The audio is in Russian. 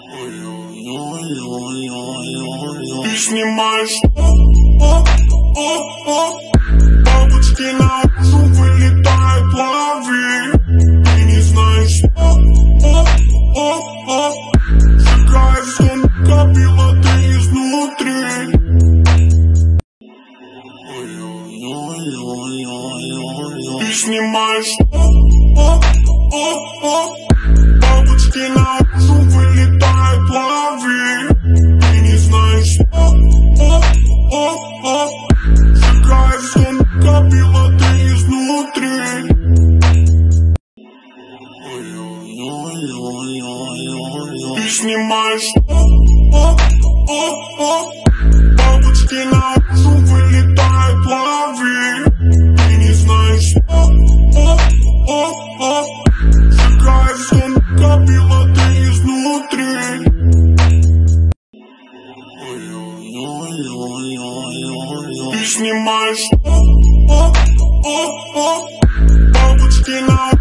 Ты снимаешь бабочки наружу вылетают, лови. Ты не знаешь, сжигаешь, что накопила ты изнутри. Ты снимаешь бабочки наружу вылетают, лови. Ты не знаешь, сжигаешь, что накопила ты изнутри. Ты снимаешь бабочки наружу вылетают, лови. Ты не знаешь, сжигаешь, что накопила ты изнутри. Ты снимаешь бабочки наружу